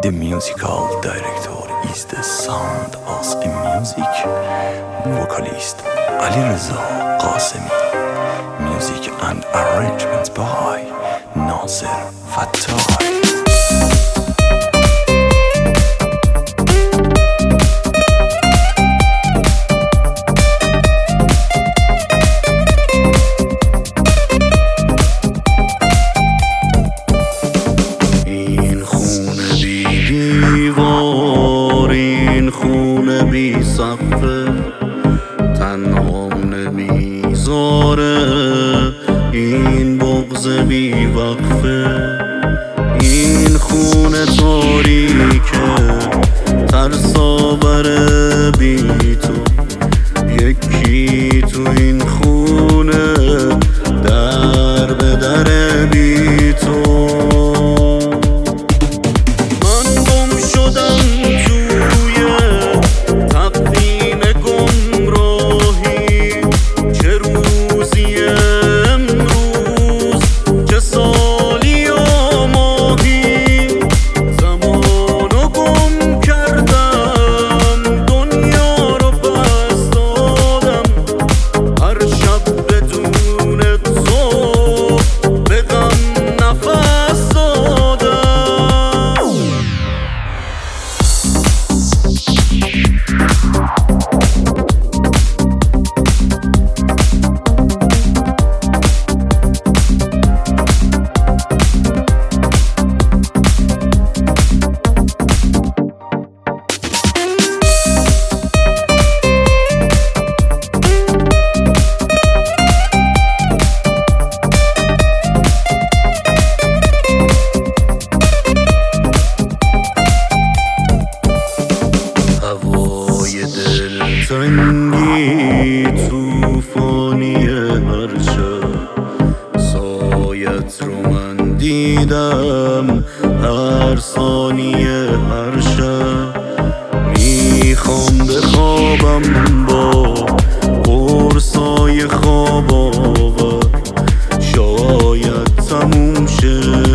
The musical director is the sound of a music vocalist Alireza Qasemi. Music and arrangement by Nasser Fattai. بی سقفه تنهام نمیذاره، این بغض بی وقفه، این خونه تاریکه ترسا بره بی تو، یکی تو این خونه در به در بی تو. من گم شدم تنگی توفانی هر شب سایت رو من دیدم هر ثانیه هر شب. میخوام بخوابم با قرصای خواب آور، شاید تموم شه